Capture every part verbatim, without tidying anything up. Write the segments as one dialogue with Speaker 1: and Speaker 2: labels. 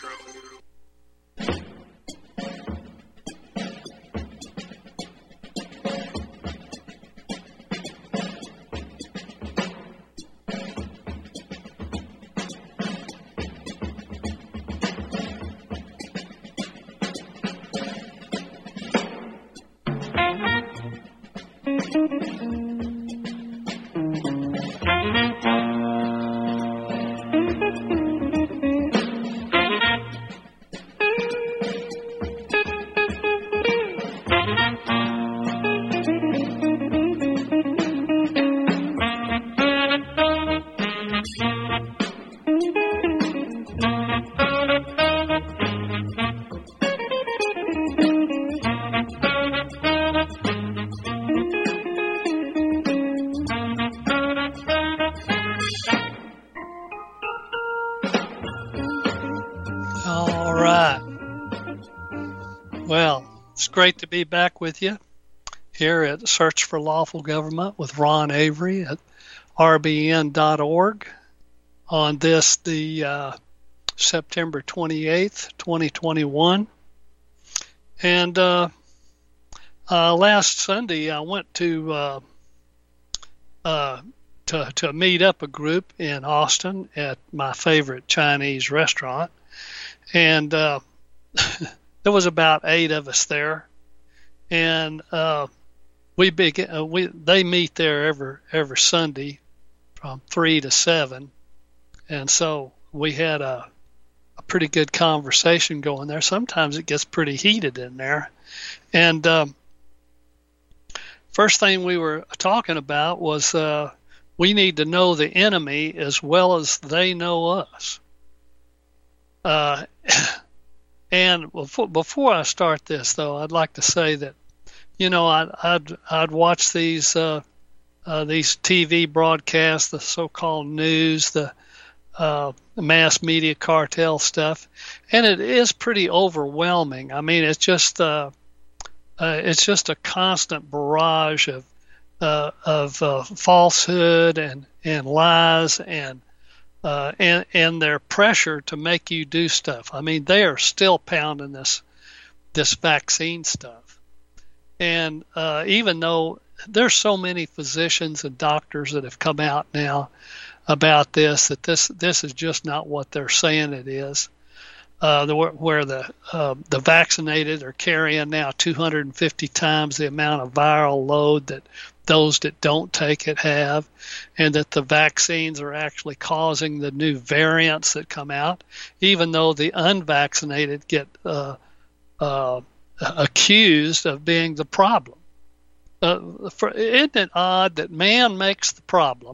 Speaker 1: All right. Well, it's great to be back with you here at Search for Lawful Government with Ron Avery at R B N dot org on this, the uh, September twenty-eighth, twenty twenty-one. And uh, uh, last Sunday, I went to, uh, uh, to to meet up a group in Austin at my favorite Chinese restaurant. And uh, there was about eight of us there, and uh, we begin. Uh, we they meet there every every Sunday from three to seven, and so we had a, a pretty good conversation going there. Sometimes it gets pretty heated in there, and um, first thing we were talking about was uh, we need to know the enemy as well as they know us. Uh, and before, before I start this, though, I'd like to say that, you know, I'd I'd, I'd watch these uh, uh, these T V broadcasts, the so-called news, the uh, mass media cartel stuff, and it is pretty overwhelming. I mean, it's just uh, uh, it's just a constant barrage of uh, of uh, falsehood and and lies and. Uh, and, and their pressure to make you do stuff. I mean, they are still pounding this this vaccine stuff. And uh, even though there's so many physicians and doctors that have come out now about this, that this this is just not what they're saying it is. Uh, the, where the uh, the vaccinated are carrying now two hundred fifty times the amount of viral load that those that don't take it have, and that the vaccines are actually causing the new variants that come out, even though the unvaccinated get uh, uh, accused of being the problem. Uh, for, isn't it odd that man makes the problem?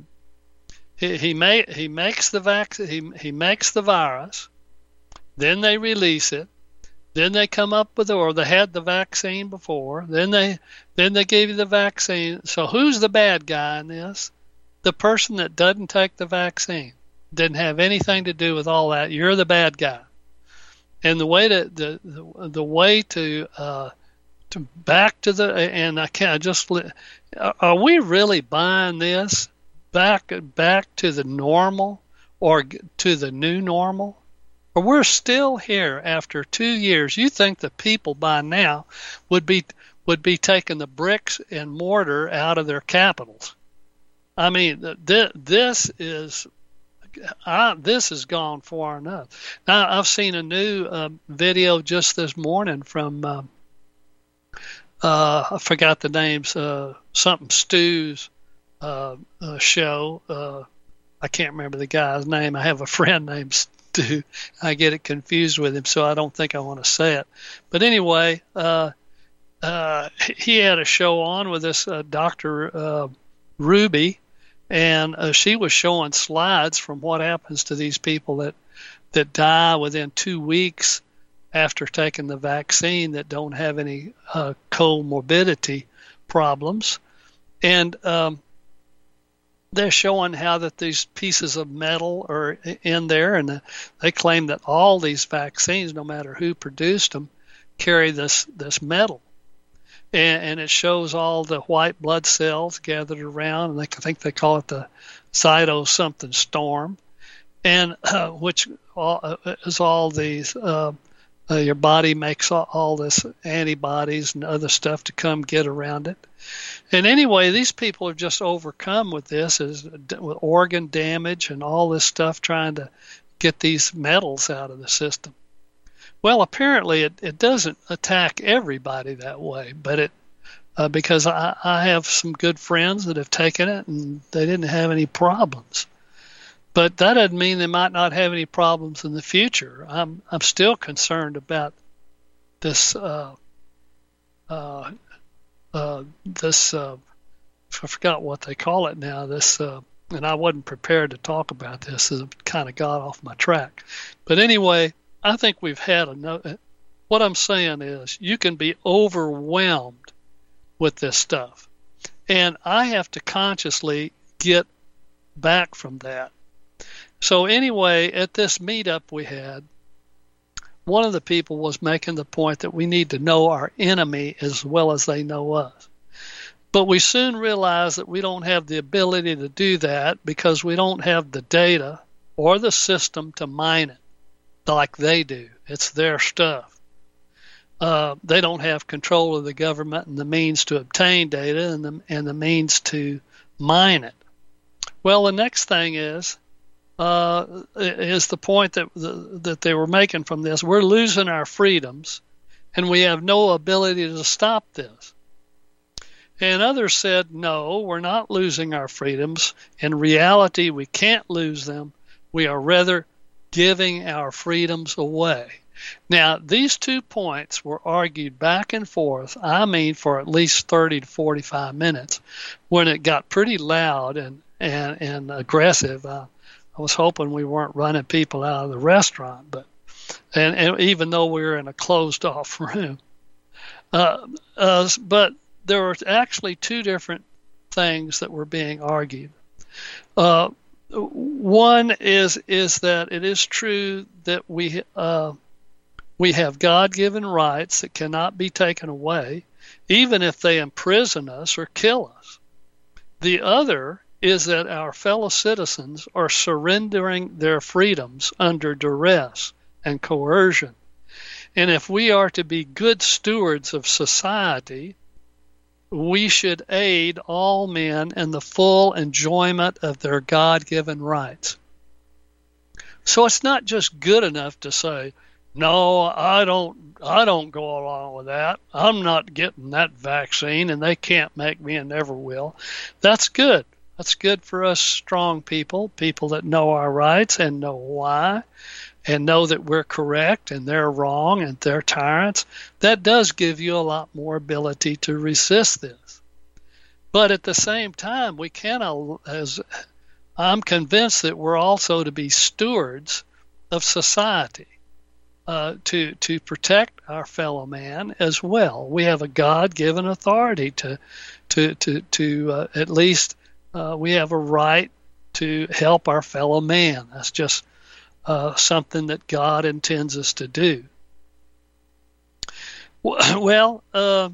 Speaker 1: He he, may, he makes the vac- he, he makes the virus, then they release it. Then they come up with, or they had the vaccine before. Then they, then they gave you the vaccine. So who's the bad guy in this? The person that doesn't take the vaccine. Didn't have anything to do with all that. You're the bad guy. And the way to the the, the way to uh, to back to the and I can't I just are we really buying this back back to the normal or to the new normal? We're still here after two years. You think the people by now would be would be taking the bricks and mortar out of their capitals? I mean, th- this is I, this has gone far enough. Now, I've seen a new uh, video just this morning from uh, uh, I forgot the names, uh, something Stu's uh, uh, show. Uh, I can't remember the guy's name. I have a friend named Stu. I get it confused with him, so I don't think I want to say it. But anyway, uh, uh, he had a show on with this uh, Doctor Uh, Ruby, and uh, she was showing slides from what happens to these people that, that die within two weeks after taking the vaccine that don't have any uh, comorbidity problems. And um, they're showing how that these pieces of metal are in there, and they claim that all these vaccines, no matter who produced them, carry this this metal. And, and it shows all the white blood cells gathered around, and they, I think they call it the cyto something storm. and uh, which all, uh, is all these. Uh, uh, your body makes all, all this antibodies and other stuff to come get around it. And anyway, these people are just overcome with this, is with organ damage and all this stuff, trying to get these metals out of the system. Well, apparently it, it doesn't attack everybody that way, but it uh, because I, I have some good friends that have taken it and they didn't have any problems. But that doesn't mean they might not have any problems in the future. I'm I'm still concerned about this uh, uh, uh, this uh, I forgot what they call it now. This uh, and I wasn't prepared to talk about this. It kind of got off my track. But anyway, I think we've had enough. What I'm saying is, you can be overwhelmed with this stuff, and I have to consciously get back from that. So anyway, at this meetup we had, one of the people was making the point that we need to know our enemy as well as they know us. But we soon realized that we don't have the ability to do that because we don't have the data or the system to mine it like they do. It's their stuff. Uh, they don't have control of the government and the means to obtain data and the, and the means to mine it. Well, the next thing is, Uh, is the point that that they were making from this. We're losing our freedoms, and we have no ability to stop this. And others said, no, we're not losing our freedoms. In reality, we can't lose them. We are rather giving our freedoms away. Now, these two points were argued back and forth, I mean, for at least thirty to forty-five minutes, when it got pretty loud and, and, and aggressive. Uh, I was hoping we weren't running people out of the restaurant, but and, and even though we were in a closed-off room, uh, uh, but there were actually two different things that were being argued. Uh, one is is that it is true that we uh, we have God-given rights that cannot be taken away, even if they imprison us or kill us. The other is that our fellow citizens are surrendering their freedoms under duress and coercion. And if we are to be good stewards of society, we should aid all men in the full enjoyment of their God-given rights. So it's not just good enough to say, no, I don't I don't go along with that. I'm not getting that vaccine and they can't make me and never will. That's good. That's good for us strong people, people that know our rights and know why, and know that we're correct and they're wrong and they're tyrants. That does give you a lot more ability to resist this. But at the same time, we cannot, as I'm convinced that we're also to be stewards of society, uh, to to protect our fellow man as well. We have a God-given authority to to to to uh, at least. Uh, we have a right to help our fellow man. That's just uh, something that God intends us to do. Well, uh,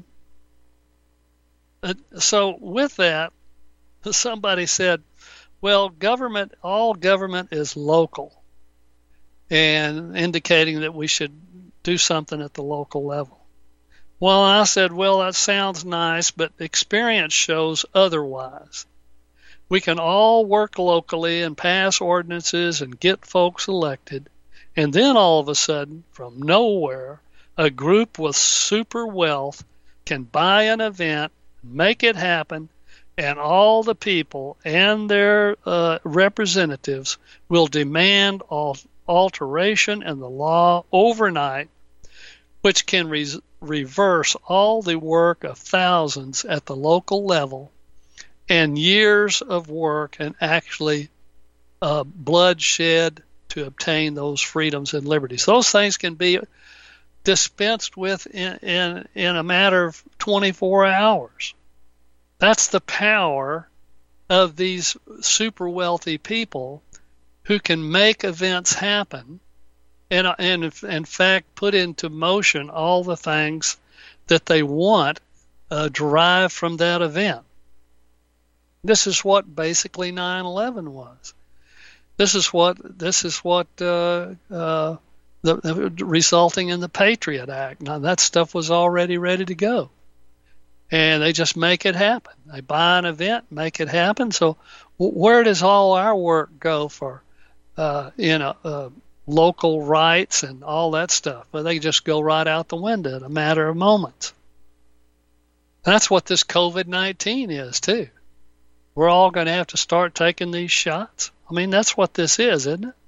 Speaker 1: so with that, somebody said, well, government, all government is local, and indicating that we should do something at the local level. Well, I said, well, that sounds nice, but experience shows otherwise. We can all work locally and pass ordinances and get folks elected, and then all of a sudden, from nowhere, a group with super wealth can buy an event, make it happen, and all the people and their uh, representatives will demand al- alteration in the law overnight, which can re- reverse all the work of thousands at the local level and years of work and actually uh, bloodshed to obtain those freedoms and liberties. Those things can be dispensed with in, in, in a matter of twenty-four hours. That's the power of these super wealthy people who can make events happen and, and in fact put into motion all the things that they want uh, derived from that event. This is what basically nine eleven was. This is what this is what uh, uh, the, the resulting in the Patriot Act. Now that stuff was already ready to go, and they just make it happen. They buy an event, make it happen. So where does all our work go for uh, you know uh, local rights and all that stuff? Well, they just go right out the window in a matter of moments. That's what this COVID nineteen is too. We're all going to have to start taking these shots. I mean, that's what this is, isn't it?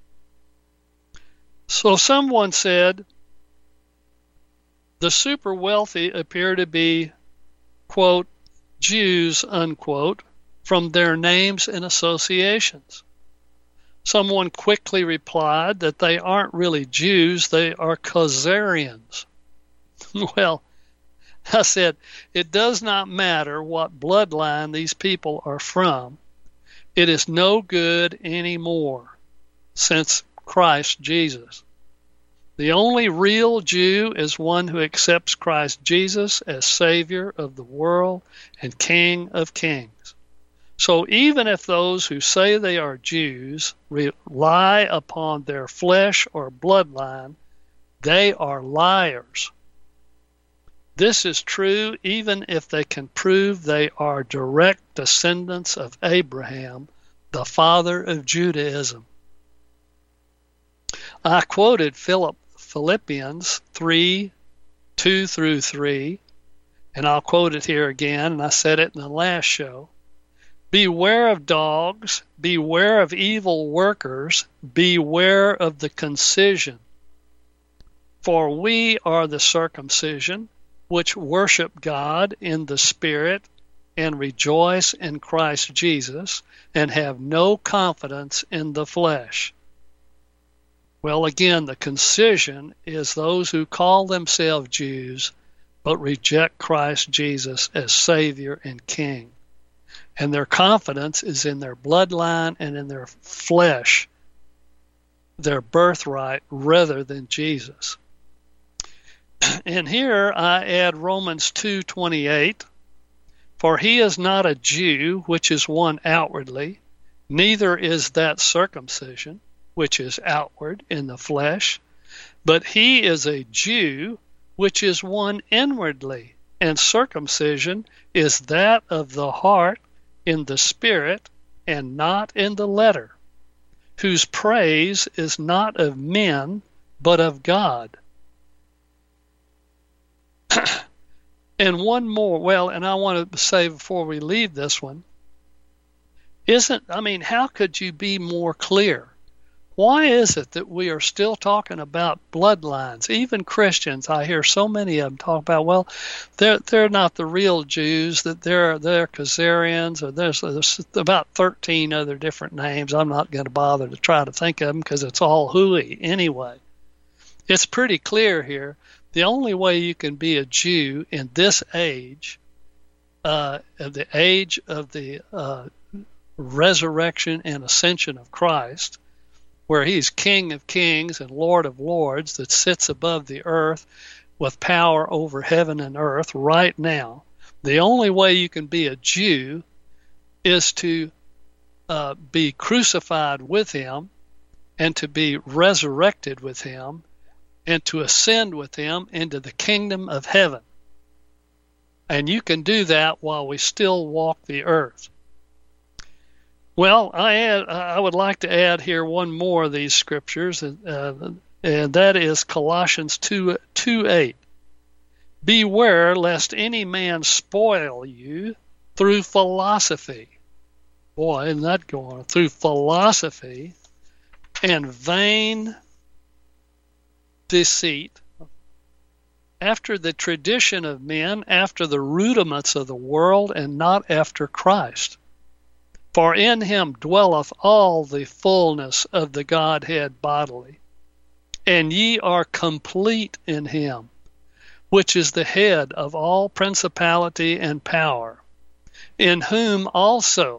Speaker 1: So someone said the super wealthy appear to be, quote, Jews, unquote, from their names and associations. Someone quickly replied that they aren't really Jews, they are Khazarians. Well, I said, it does not matter what bloodline these people are from. It is no good anymore since Christ Jesus. The only real Jew is one who accepts Christ Jesus as Savior of the world and King of kings. So even if those who say they are Jews rely upon their flesh or bloodline, they are liars. This is true even if they can prove they are direct descendants of Abraham, the father of Judaism. I quoted Philip, Philippians three, two through three, and I'll quote it here again, and I said it in the last show. Beware of dogs, beware of evil workers, beware of the concision. For we are the circumcision, which worship God in the Spirit and rejoice in Christ Jesus and have no confidence in the flesh. Well, again, the concision is those who call themselves Jews but reject Christ Jesus as Savior and King. And their confidence is in their bloodline and in their flesh, their birthright, rather than Jesus. And here I add Romans two twenty-eight, for he is not a Jew, which is one outwardly, neither is that circumcision, which is outward in the flesh, but he is a Jew, which is one inwardly, and circumcision is that of the heart in the spirit and not in the letter, whose praise is not of men, but of God. And one more, well, and I want to say before we leave this one, isn't, I mean, how could you be more clear? Why is it that we are still talking about bloodlines? Even Christians, I hear so many of them talk about, well, they're they're not the real Jews, that they're they're Khazarians, or there's, there's about thirteen other different names. I'm not going to bother to try to think of them because it's all hooey anyway. It's pretty clear here. The only way you can be a Jew in this age, uh, the age of the uh, resurrection and ascension of Christ, where he's King of kings and Lord of lords that sits above the earth with power over heaven and earth right now, the only way you can be a Jew is to uh, be crucified with him and to be resurrected with him and to ascend with him into the kingdom of heaven. And you can do that while we still walk the earth. Well, I add, I would like to add here one more of these scriptures, uh, and that is Colossians two eight. Beware lest any man spoil you through philosophy. Boy, isn't that going on? Through philosophy and vain deceit, after the tradition of men, after the rudiments of the world, and not after Christ. For in him dwelleth all the fullness of the Godhead bodily, and ye are complete in him, which is the head of all principality and power, in whom also,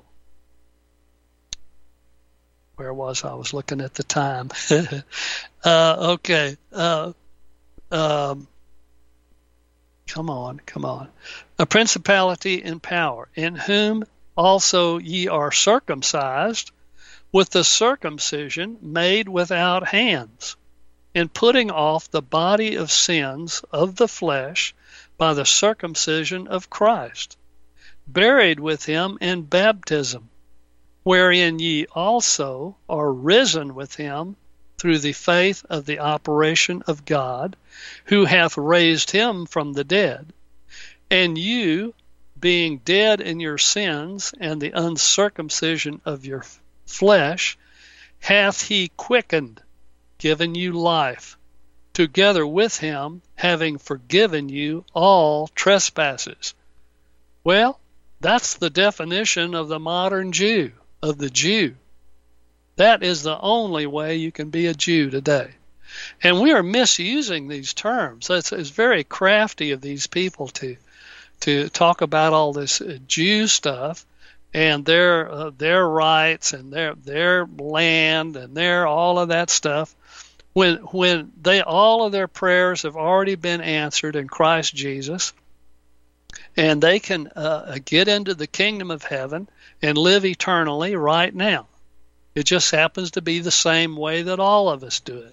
Speaker 1: where was I? I was looking at the time. uh, okay. Uh, um, come on, come on. A principality and power, in whom also ye are circumcised with the circumcision made without hands, in putting off the body of sins of the flesh by the circumcision of Christ, buried with him in baptism, wherein ye also are risen with him through the faith of the operation of God, who hath raised him from the dead, and you, being dead in your sins and the uncircumcision of your flesh, hath he quickened, given you life, together with him, having forgiven you all trespasses. Well, that's the definition of the modern Jew, of the Jew. That is the only way you can be a Jew today. And we are misusing these terms. It's, it's very crafty of these people to to talk about all this Jew stuff and their uh, their rights and their their land and their all of that stuff, when when they all of their prayers have already been answered in Christ Jesus, and they can uh, get into the kingdom of heaven and live eternally right now. It just happens to be the same way that all of us do it.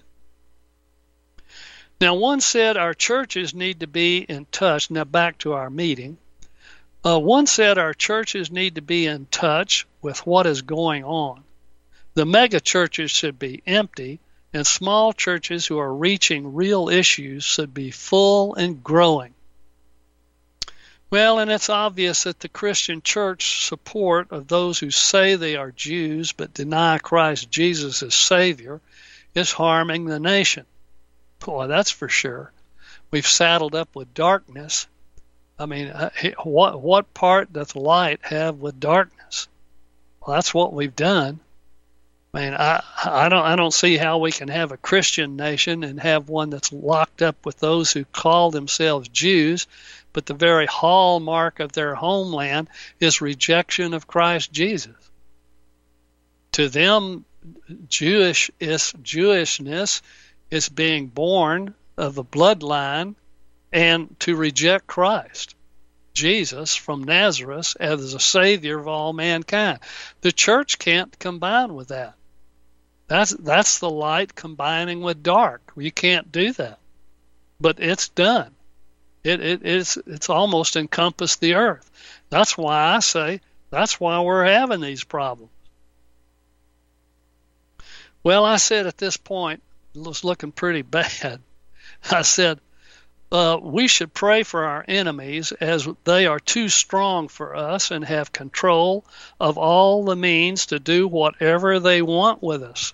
Speaker 1: Now, one said our churches need to be in touch. Now, back to our meeting. Uh, one said our churches need to be in touch with what is going on. The mega churches should be empty, and small churches who are reaching real issues should be full and growing. Well, and it's obvious that the Christian church support of those who say they are Jews but deny Christ Jesus as Savior is harming the nation. Boy, that's for sure. We've saddled up with darkness. I mean, what what part doth light have with darkness? Well, that's what we've done. I mean, I I don't I don't see how we can have a Christian nation and have one that's locked up with those who call themselves Jews, but the very hallmark of their homeland is rejection of Christ Jesus. To them, Jewish is Jewishness is being born of a bloodline and to reject Christ, Jesus from Nazareth, as a Savior of all mankind. The church can't combine with that. That's that's the light combining with dark. You can't do that. But it's done. It it it's it's almost encompassed the earth. That's why I say that's why we're having these problems. Well, I said at this point, it was looking pretty bad. I said, uh, we should pray for our enemies, as they are too strong for us and have control of all the means to do whatever they want with us.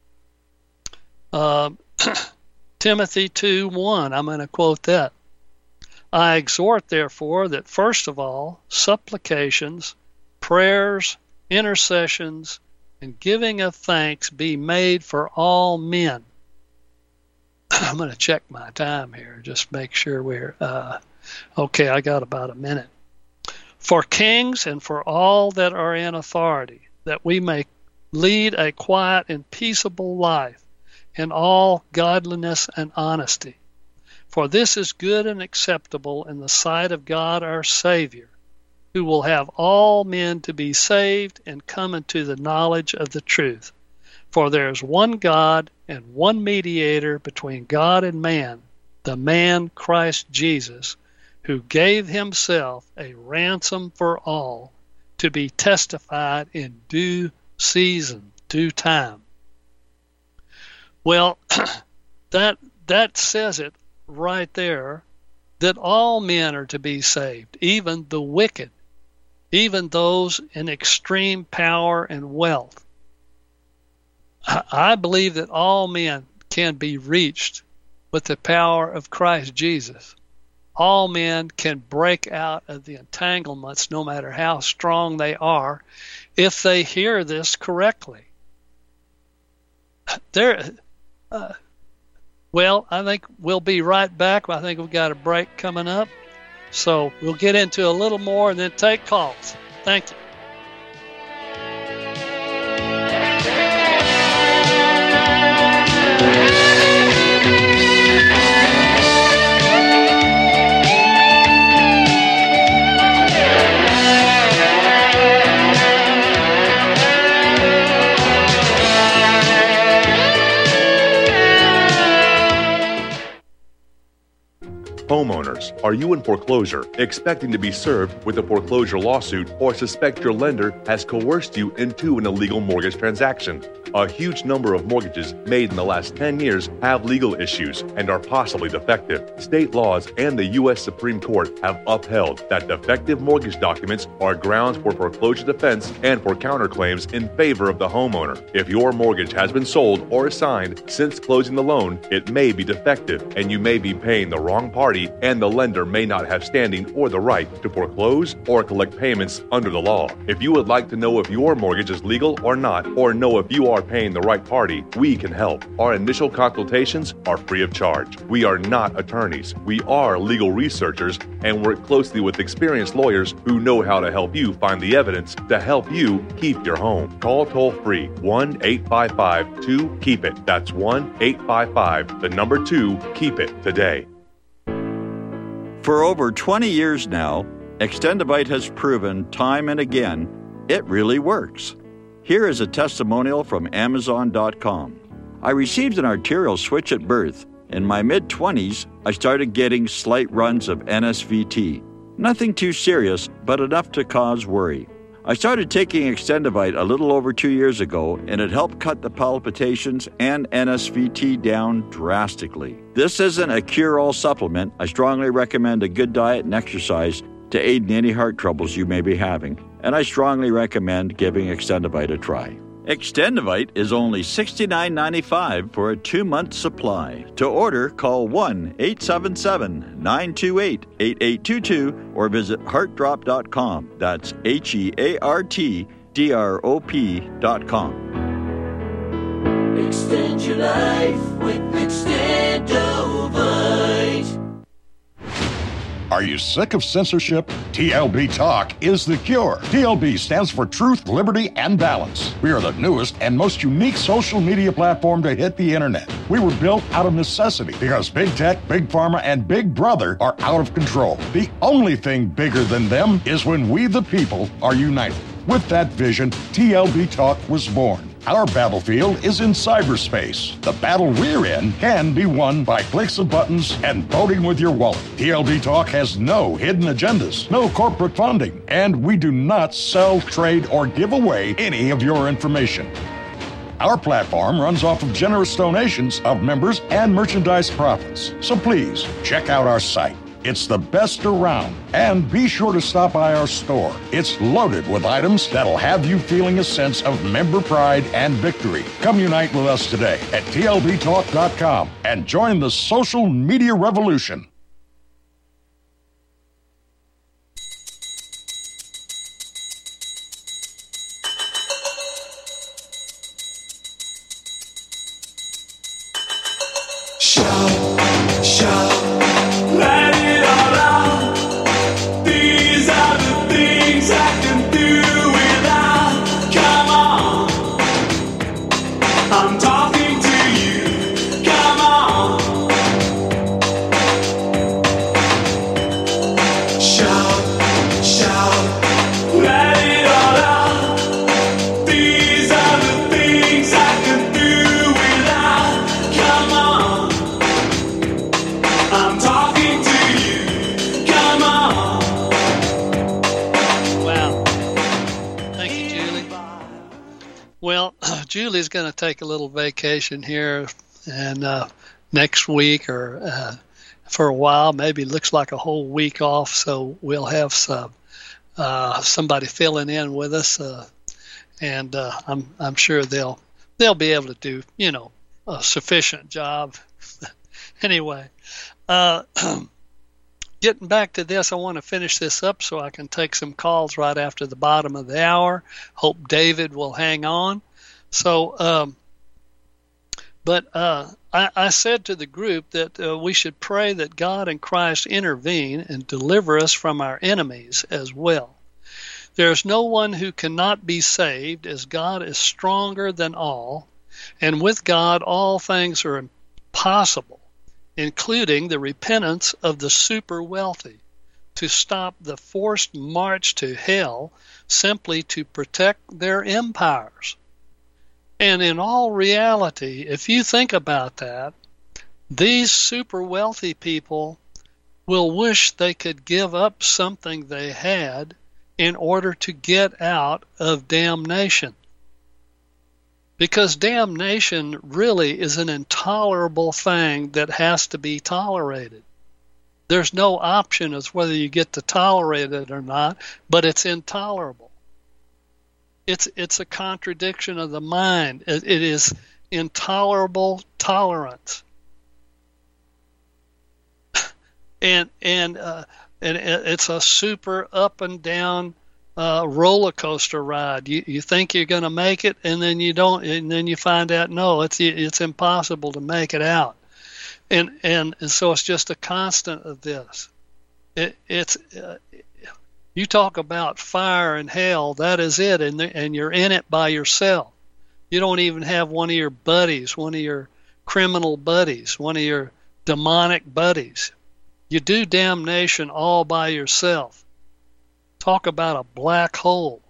Speaker 1: Uh, Timothy two one, I'm going to quote that. I exhort, therefore, that first of all, supplications, prayers, intercessions, and giving of thanks be made for all men. I'm going to check my time here, just make sure we're, uh, okay, I got about a minute. For kings and for all that are in authority, that we may lead a quiet and peaceable life in all godliness and honesty. For this is good and acceptable in the sight of God our Savior, who will have all men to be saved and come into the knowledge of the truth. For there is one God and one mediator between God and man, the man Christ Jesus, who gave himself a ransom for all, to be testified in due season, due time. Well, that that says it right there, that all men are to be saved, even the wicked, even those in extreme power and wealth. I believe that all men can be reached with the power of Christ Jesus. All men can break out of the entanglements, no matter how strong they are, if they hear this correctly. There, uh, well, I think we'll be right back. I think we've got a break coming up. So we'll get into a little more and then take calls. Thank you.
Speaker 2: Homeowners, are you in foreclosure, expecting to be served with a foreclosure lawsuit, or suspect your lender has coerced you into an illegal mortgage transaction? A huge number of mortgages made in the last ten years have legal issues and are possibly defective. State laws and the U S Supreme Court have upheld that defective mortgage documents are grounds for foreclosure defense and for counterclaims in favor of the homeowner. If your mortgage has been sold or assigned since closing the loan, it may be defective and you may be paying the wrong party, and the lender may not have standing or the right to foreclose or collect payments under the law. If you would like to know if your mortgage is legal or not, or know if you are paying the right party, we can help. Our initial consultations are free of charge. We are not attorneys. We are legal researchers and work closely with experienced lawyers who know how to help you find the evidence to help you keep your home. Call toll free one eight five five two keep it. That's one eight five five, the number two, keep it today.
Speaker 3: For over twenty years now, Extendivite has proven time and again it really works. Here is a testimonial from Amazon dot com. I received an arterial switch at birth. In my mid-twenties, I started getting slight runs of N S V T. Nothing too serious, but enough to cause worry. I started taking Extendivite a little over two years ago, and it helped cut the palpitations and N S V T down drastically. This isn't a cure-all supplement. I strongly recommend a good diet and exercise to aid in any heart troubles you may be having, and I strongly recommend giving Extendivite a try. Extendivite is only sixty-nine ninety-five for a two-month supply. To order, call one eight seven seven nine two eight eight eight two two or visit heart drop dot com. That's H E A R T D R O P dot com.
Speaker 4: Extend your life with Extendivite.
Speaker 5: Are you sick of censorship? T L B Talk is the cure. T L B stands for Truth, Liberty, and Balance. We are the newest and most unique social media platform to hit the internet. We were built out of necessity because Big Tech, Big Pharma, and Big Brother are out of control. The only thing bigger than them is when we, the people, are united. With that vision, T L B Talk was born. Our battlefield is in cyberspace. The battle we're in can be won by clicks of buttons and voting with your wallet. T L B Talk has no hidden agendas, no corporate funding, and we do not sell, trade, or give away any of your information. Our platform runs off of generous donations of members and merchandise profits. So please, check out our site. It's the best around. And be sure to stop by our store. It's loaded with items that'll have you feeling a sense of member pride and victory. Come unite with us today at T L B talk dot com and join the social media revolution.
Speaker 4: Shout, shout, let it all out. These are the things I can do without. Come on, I'm talking to you. Come on, shout, shout, let it all out. These are the things I can do without. Come on, I'm talking to you. Come on.
Speaker 1: Wow. Thank you, Julie. Well, Julie's going to take a little vacation here and uh, next week or uh, for a while, maybe looks like a whole week off. So we'll have some uh, somebody filling in with us, uh, and uh, I'm I'm sure they'll they'll be able to do you know a sufficient job. Anyway. Uh, getting back to this, I want to finish this up so I can take some calls right after the bottom of the hour. Hope David will hang on. So, um, but uh, I, I said to the group that uh, we should pray that God and Christ intervene and deliver us from our enemies as well. There is no one who cannot be saved, as God is stronger than all, and with God all things are possible, including the repentance of the super wealthy, to stop the forced march to hell simply to protect their empires. And in all reality, if you think about that, these super wealthy people will wish they could give up something they had in order to get out of damnation. Because damnation really is an intolerable thing that has to be tolerated. There's no option as whether you get to tolerate it or not, but it's intolerable. It's it's a contradiction of the mind. It, it is intolerable tolerance. and and uh, and it's a super up and down uh, roller coaster ride. You you think you're going to make it, and then you don't, and then you find out no, it's it's impossible to make it out. And, and and so it's just a constant of this. It, it's uh, you talk about fire and hell. That is it, and the, and you're in it by yourself. You don't even have one of your buddies, one of your criminal buddies, one of your demonic buddies. You do damnation all by yourself. Talk about a black hole.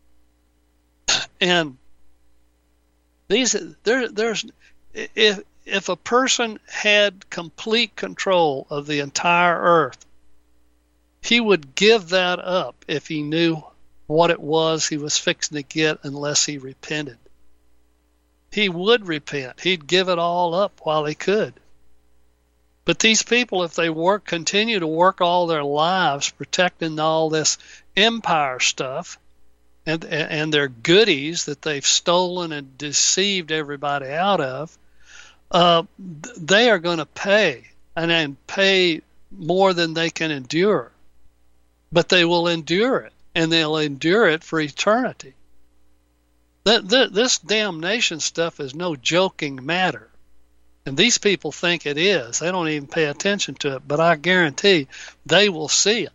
Speaker 1: And these there there's if. If a person had complete control of the entire earth, he would give that up if he knew what it was he was fixing to get unless he repented. He would repent. He'd give it all up while he could. But these people, if they work, continue to work all their lives protecting all this empire stuff and, and their goodies that they've stolen and deceived everybody out of, Uh, they are going to pay, and then pay more than they can endure. But they will endure it, and they'll endure it for eternity. That, that, this damnation stuff is no joking matter. And these people think it is. They don't even pay attention to it, but I guarantee they will see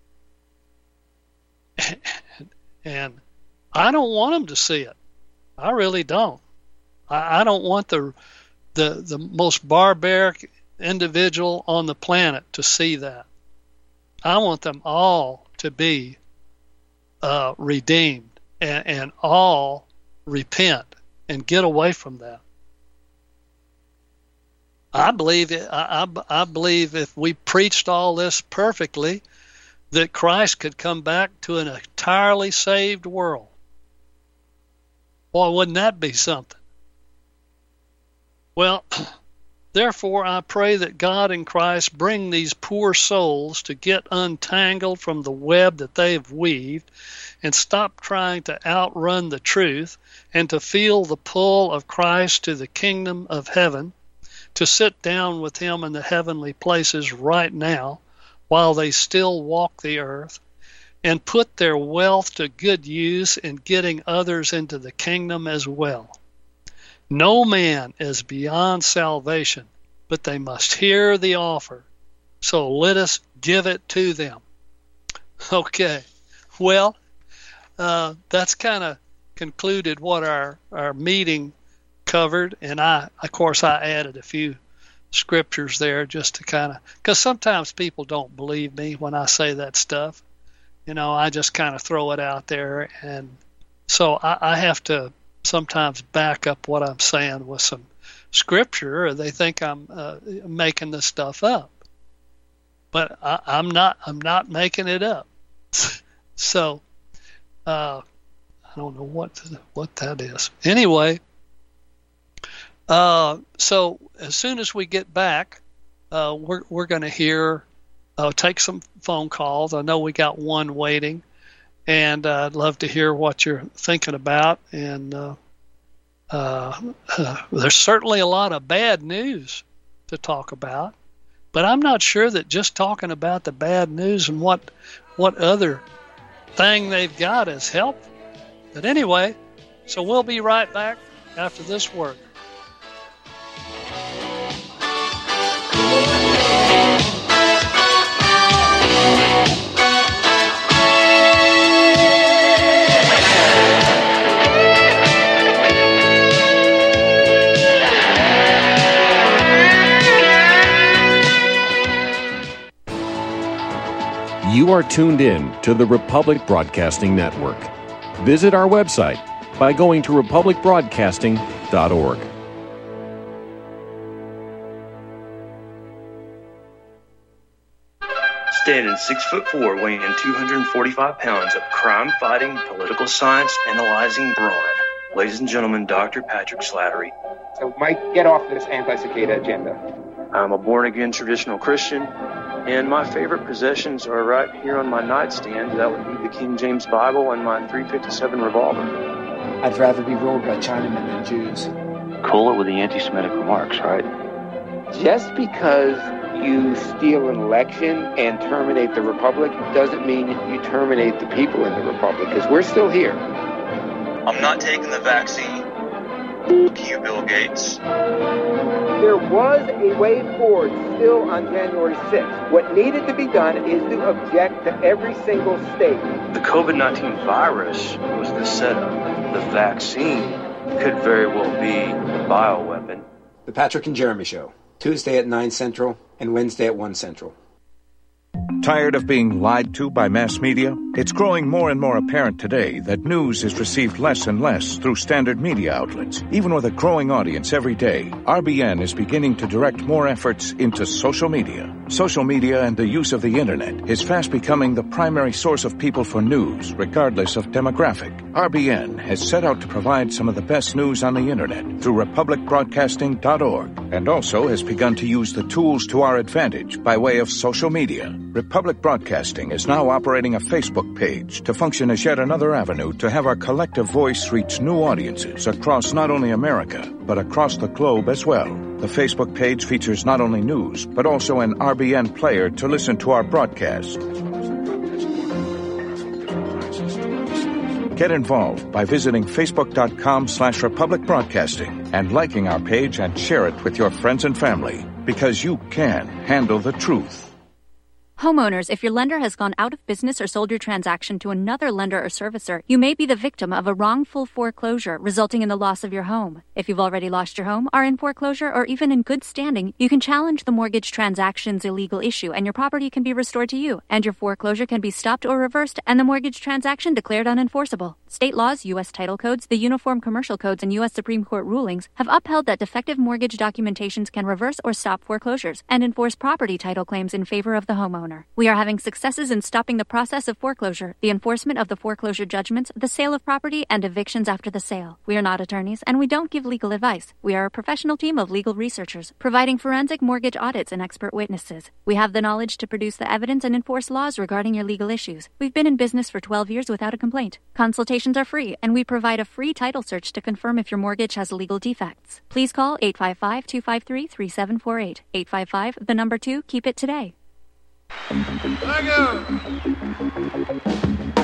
Speaker 1: it. And I don't want them to see it. I really don't. I, I don't want the... the the most barbaric individual on the planet to see that. I want them all to be uh, redeemed and, and all repent and get away from that. I believe it, I, I, I believe if we preached all this perfectly, that Christ could come back to an entirely saved world. Boy, wouldn't that be something? Well, therefore, I pray that God in Christ bring these poor souls to get untangled from the web that they have weaved and stop trying to outrun the truth and to feel the pull of Christ to the kingdom of heaven, to sit down with him in the heavenly places right now while they still walk the earth, and put their wealth to good use in getting others into the kingdom as well. No man is beyond salvation, but they must hear the offer. So let us give it to them. Okay, well, uh, that's kind of concluded what our, our meeting covered. And I, of course, I added a few scriptures there just to kind of, because sometimes people don't believe me when I say that stuff. You know, I just kind of throw it out there. And so I, I have to sometimes back up what I'm saying with some scripture, or they think I'm uh, making this stuff up. But I, I'm not. I'm not making it up. So uh, I don't know what what that is. Anyway, uh, so as soon as we get back, uh, we're we're going to hear uh, take some phone calls. I know we got one waiting. And uh, I'd love to hear what you're thinking about. And uh, uh, uh, there's certainly a lot of bad news to talk about. But I'm not sure that just talking about the bad news and what what other thing they've got is helpful. But anyway, so we'll be right back after this word.
Speaker 6: You are tuned in to the Republic Broadcasting Network. Visit our website by going to republic broadcasting dot org.
Speaker 7: Standing six foot four, weighing in two hundred forty-five pounds of crime-fighting, political science analyzing brawn. Ladies and gentlemen, Doctor Patrick Slattery.
Speaker 8: So, Mike, get off this anti-cicada agenda.
Speaker 7: I'm a born-again traditional Christian, and my favorite possessions are right here on my nightstand. That would be the King James Bible and my three fifty-seven revolver.
Speaker 8: I'd rather be ruled by Chinamen than Jews.
Speaker 7: Cool it with the anti-Semitic remarks, right?
Speaker 8: Just because you steal an election and terminate the Republic doesn't mean you terminate the people in the Republic, because we're still here.
Speaker 7: I'm not taking the vaccine. Fuck you, Bill Gates.
Speaker 8: There was a way forward still on January sixth. What needed to be done is to object to every single state.
Speaker 7: The COVID nineteen virus was the setup. The vaccine could very well be the bioweapon.
Speaker 8: The Patrick and Jeremy Show, Tuesday at nine Central and Wednesday at one Central.
Speaker 9: Tired of being lied to by mass media? It's growing more and more apparent today that news is received less and less through standard media outlets. Even with a growing audience every day, R B N is beginning to direct more efforts into social media. Social media and the use of the internet is fast becoming the primary source of people for news, regardless of demographic. R B N has set out to provide some of the best news on the internet through republic broadcasting dot org, and also has begun to use the tools to our advantage by way of social media. Republic Broadcasting is now operating a Facebook page to function as yet another avenue to have our collective voice reach new audiences across not only America, but across the globe as well. The Facebook page features not only news, but also an R B N player to listen to our broadcast. Get involved by visiting facebook.com slash Republic Broadcasting and liking our page and share it with your friends and family, because you can handle the truth.
Speaker 10: Homeowners, if your lender has gone out of business or sold your transaction to another lender or servicer, you may be the victim of a wrongful foreclosure resulting in the loss of your home. If you've already lost your home, are in foreclosure, or even in good standing, you can challenge the mortgage transaction's illegal issue and your property can be restored to you, and your foreclosure can be stopped or reversed and the mortgage transaction declared unenforceable. State laws, U S title codes, the Uniform Commercial Codes, and U S Supreme Court rulings have upheld that defective mortgage documentations can reverse or stop foreclosures and enforce property title claims in favor of the homeowner. We are having successes in stopping the process of foreclosure, the enforcement of the foreclosure judgments, the sale of property, and evictions after the sale. We are not attorneys, and we don't give legal advice. We are a professional team of legal researchers, providing forensic mortgage audits and expert witnesses. We have the knowledge to produce the evidence and enforce laws regarding your legal issues. We've been in business for twelve years without a complaint. Consultations are free, and we provide a free title search to confirm if your mortgage has legal defects. Please call eight five five, two five three, three seven four eight. eight five five, the number two, keep it today.
Speaker 4: I go.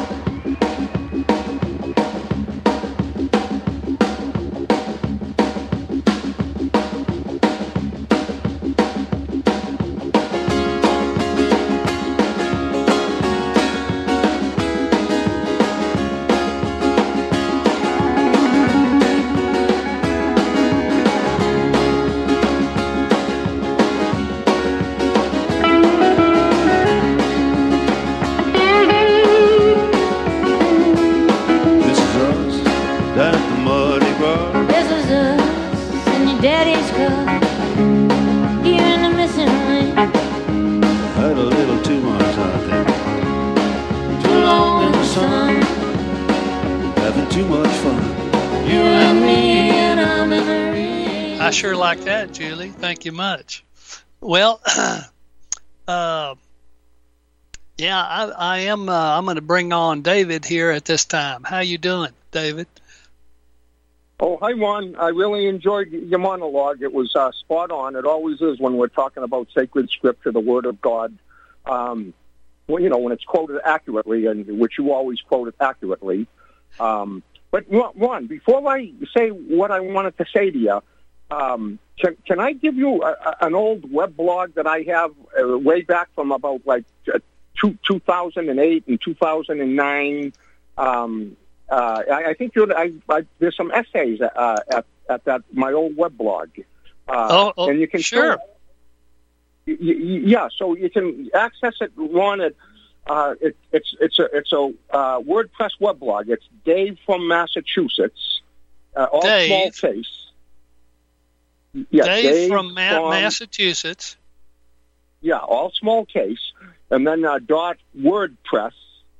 Speaker 1: I sure like that, Julie. Thank you much. Well, uh, yeah, I, I am. Uh, I'm going to bring on David here at this time. How you doing, David?
Speaker 11: Oh, hi, Juan. I really enjoyed your monologue. It was uh, spot on. It always is when we're talking about sacred scripture, the Word of God. Um, well, you know, when it's quoted accurately, and which you always quote it accurately. Um, but Juan, before I say what I wanted to say to you. Um, can, can I give you a, a, an old web blog that I have uh, way back from about like uh, two, two thousand eight and two thousand nine? Um, uh, I, I think you're, I, I, there's some essays uh, at, at that my old web blog. Uh,
Speaker 1: oh, oh,
Speaker 11: and you can
Speaker 1: sure.
Speaker 11: Still, y- y- yeah, so you can access it, Ron. It, uh, it, it's it's a it's a uh, WordPress web blog. It's Dave from Massachusetts. Uh, all
Speaker 1: Dave.
Speaker 11: small case. Yes,
Speaker 1: Dave,
Speaker 11: Dave
Speaker 1: from, Ma-
Speaker 11: from
Speaker 1: Massachusetts.
Speaker 11: Yeah, all small case. and then uh, dot WordPress.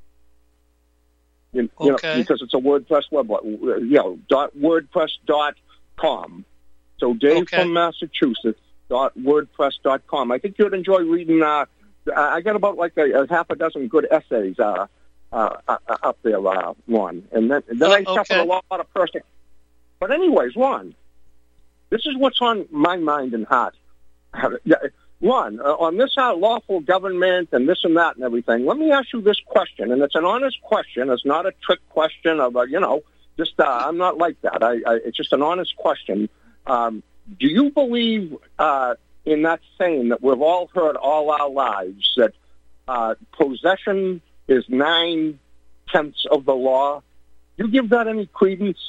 Speaker 11: You, you
Speaker 1: okay.
Speaker 11: know, because it's a WordPress web, you know, dot WordPress dot com. So Dave
Speaker 1: okay.
Speaker 11: from Massachusetts dot WordPress dot com. I think you'd enjoy reading. Uh, I got about like a, a half a dozen good essays uh, uh, uh, up there, uh, Ron, and then, and then
Speaker 1: uh,
Speaker 11: I suffered
Speaker 1: okay.
Speaker 11: a lot of person. But anyways, Ron, this is what's on my mind and heart. Ron, uh, on this uh, lawful government and this and that and everything, let me ask you this question, and it's an honest question. It's not a trick question of, uh, you know, just uh, I'm not like that. I, I, it's just an honest question. Um, do you believe uh, in that saying that we've all heard all our lives, that uh, possession is nine-tenths of the law? Do you give that any credence?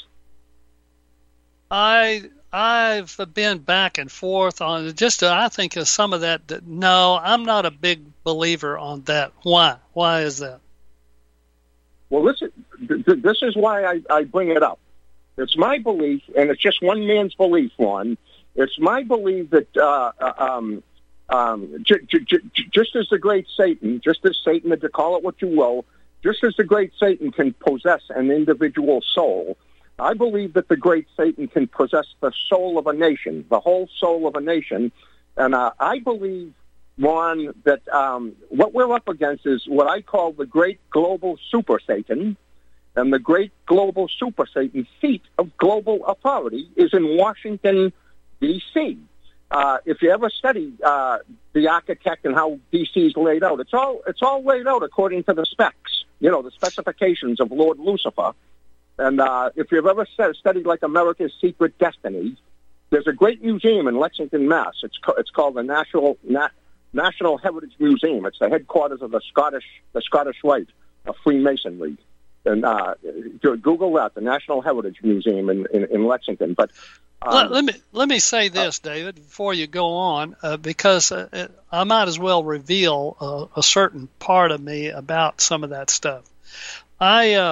Speaker 1: I... I've been back and forth on it. Just uh, I think of some of that, that. No, I'm not a big believer on that. Why? Why is that?
Speaker 11: Well, this is, this is why I, I bring it up. It's my belief, and it's just one man's belief, Ron. It's my belief that uh, um, um, j- j- j- just as the great Satan, just as Satan, to call it what you will, just as the great Satan can possess an individual soul, I believe that the great Satan can possess the soul of a nation, the whole soul of a nation. And uh, I believe, Ron, that um, what we're up against is what I call the great global super Satan. And the great global super Satan seat of global authority is in Washington, D C Uh, if you ever study uh, the architect and how D C is laid out, it's all, it's all laid out according to the specs, you know, the specifications of Lord Lucifer. And uh, if you've ever studied like America's Secret Destiny, there's a great museum in Lexington, Mass. It's co- it's called the National Na- National Heritage Museum. It's the headquarters of the Scottish the Scottish Rite of Freemasonry. And uh, Google that, the National Heritage Museum in, in, in Lexington. But um,
Speaker 1: let, let me let me say this, uh, David, before you go on, uh, because uh, it, I might as well reveal uh, a certain part of me about some of that stuff. I. Uh,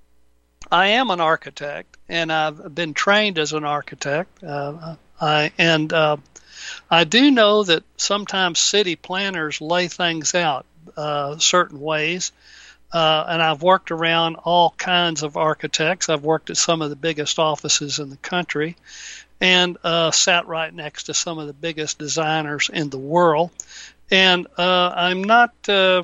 Speaker 1: I am an architect, and I've been trained as an architect. Uh, I, and uh, I do know that sometimes city planners lay things out uh, certain ways, uh, and I've worked around all kinds of architects. I've worked at some of the biggest offices in the country and uh, sat right next to some of the biggest designers in the world. And uh, I'm not... Uh,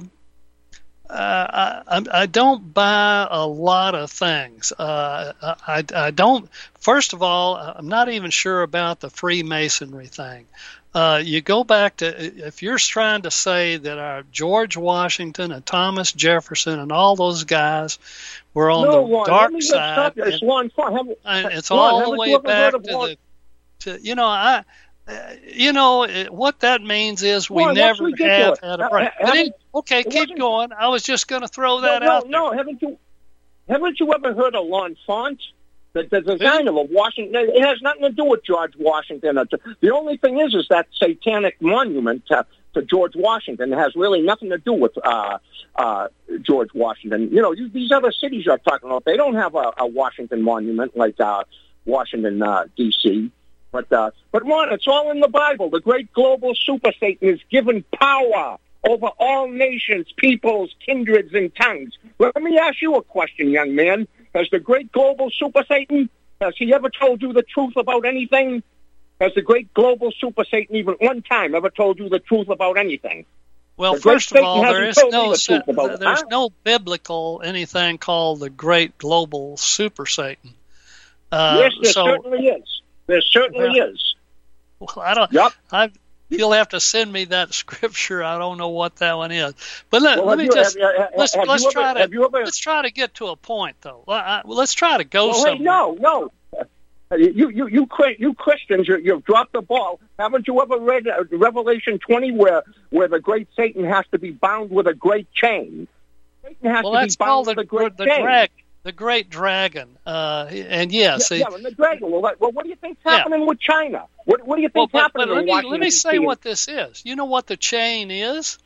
Speaker 1: Uh, I, I don't buy a lot of things. Uh, I, I don't. First of all, I'm not even sure about the Freemasonry thing. Uh, you go back to, if you're trying to say that our George Washington and Thomas Jefferson and all those guys were on
Speaker 11: no,
Speaker 1: the
Speaker 11: Ron,
Speaker 1: dark
Speaker 11: let me
Speaker 1: side,
Speaker 11: it's,
Speaker 1: and,
Speaker 11: Ron, have,
Speaker 1: and it's
Speaker 11: Ron,
Speaker 1: all the way back to
Speaker 11: Ron?
Speaker 1: the, to, you know, I. Uh, you know, it, what that means is we
Speaker 11: well,
Speaker 1: never have had a break.
Speaker 11: Uh,
Speaker 1: but it, okay, keep going. I was just going to throw that
Speaker 11: no, no,
Speaker 1: out there.
Speaker 11: No, haven't you, haven't you ever heard of L'Enfant? The, the design of a Washington, it has nothing to do with George Washington. The only thing is, is that satanic monument to, to George Washington. It has really nothing to do with uh, uh, George Washington. You know, you, these other cities you're talking about, they don't have a, a Washington monument like uh, Washington, uh, D C But, uh, but Ron, it's all in the Bible. The great global super Satan is given power over all nations, peoples, kindreds, and tongues. Let me ask you a question, young man. Has the great global super Satan, has he ever told you the truth about anything? Has the great global super Satan even one time ever told you the truth about anything?
Speaker 1: Well,
Speaker 11: the
Speaker 1: first of all, there is no
Speaker 11: the
Speaker 1: there's
Speaker 11: huh?
Speaker 1: no biblical anything called the great global super Satan. Uh,
Speaker 11: yes, there
Speaker 1: so,
Speaker 11: certainly is. There certainly
Speaker 1: well,
Speaker 11: is.
Speaker 1: Well, I don't.
Speaker 11: Yep.
Speaker 1: I, you'll have to send me that scripture. I don't know what that one is. But let,
Speaker 11: well,
Speaker 1: let me
Speaker 11: you,
Speaker 1: just
Speaker 11: have, have,
Speaker 1: let's
Speaker 11: have
Speaker 1: let's try
Speaker 11: ever,
Speaker 1: to
Speaker 11: ever,
Speaker 1: let's try to get to a point though. I, let's try to go
Speaker 11: well,
Speaker 1: somewhere.
Speaker 11: Hey, no, no. You you you you Christians, you, you've dropped the ball. Haven't you ever read uh, Revelation twenty, where where the great Satan has to be bound with a great chain? Satan has
Speaker 1: well,
Speaker 11: to
Speaker 1: that's
Speaker 11: be bound
Speaker 1: called
Speaker 11: with
Speaker 1: the,
Speaker 11: a great
Speaker 1: the
Speaker 11: chain.
Speaker 1: drag, the great dragon. Uh, and yes,
Speaker 11: yeah,
Speaker 1: yeah,
Speaker 11: yeah, and the dragon. Well, well, what do you think's happening yeah. with China? What what do you think's
Speaker 1: well,
Speaker 11: happening
Speaker 1: but, but
Speaker 11: in
Speaker 1: let me,
Speaker 11: Washington?
Speaker 1: Let me say
Speaker 11: D C?
Speaker 1: what this is. You know what the chain is?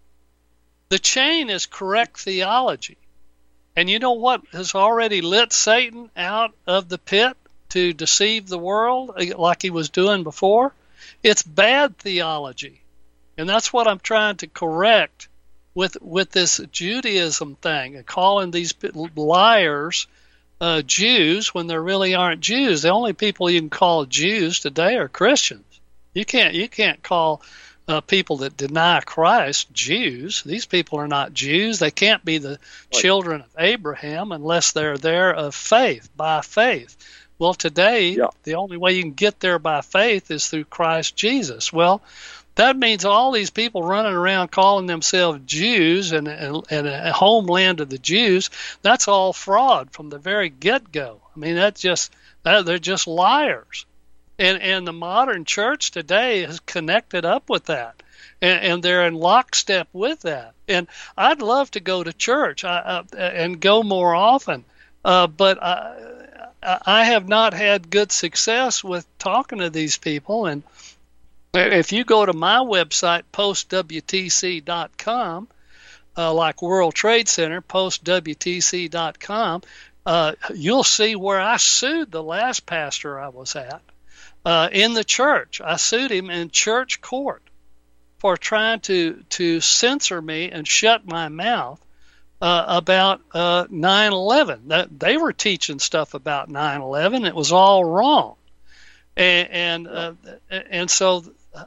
Speaker 1: The chain is correct theology. And you know what has already lit Satan out of the pit to deceive the world like he was doing before? It's bad theology. And that's what I'm trying to correct with with this Judaism thing and calling these liars uh, Jews when they really aren't Jews. The only people you can call Jews today are Christians. You can't you can't call uh, people that deny Christ Jews. These people are not Jews. They can't be the children of Abraham unless they're there of faith, by faith. Well, today, yeah. the only way you can get there by faith is through Christ Jesus. Well, that means all these people running around calling themselves Jews and, and, and a homeland of the Jews, that's all fraud from the very get-go. I mean, that's just, that, they're just liars. And, and the modern church today has connected up with that. And, and they're in lockstep with that. And I'd love to go to church I, I, and go more often, uh, but I, I have not had good success with talking to these people. And if you go to my website, post W T C dot com, uh, like World Trade Center, post W T C dot com, uh, you'll see where I sued the last pastor I was at uh, in the church. I sued him in church court for trying to, to censor me and shut my mouth Uh, about uh, nine eleven. That they were teaching stuff about nine eleven. It was all wrong, and and, uh, and so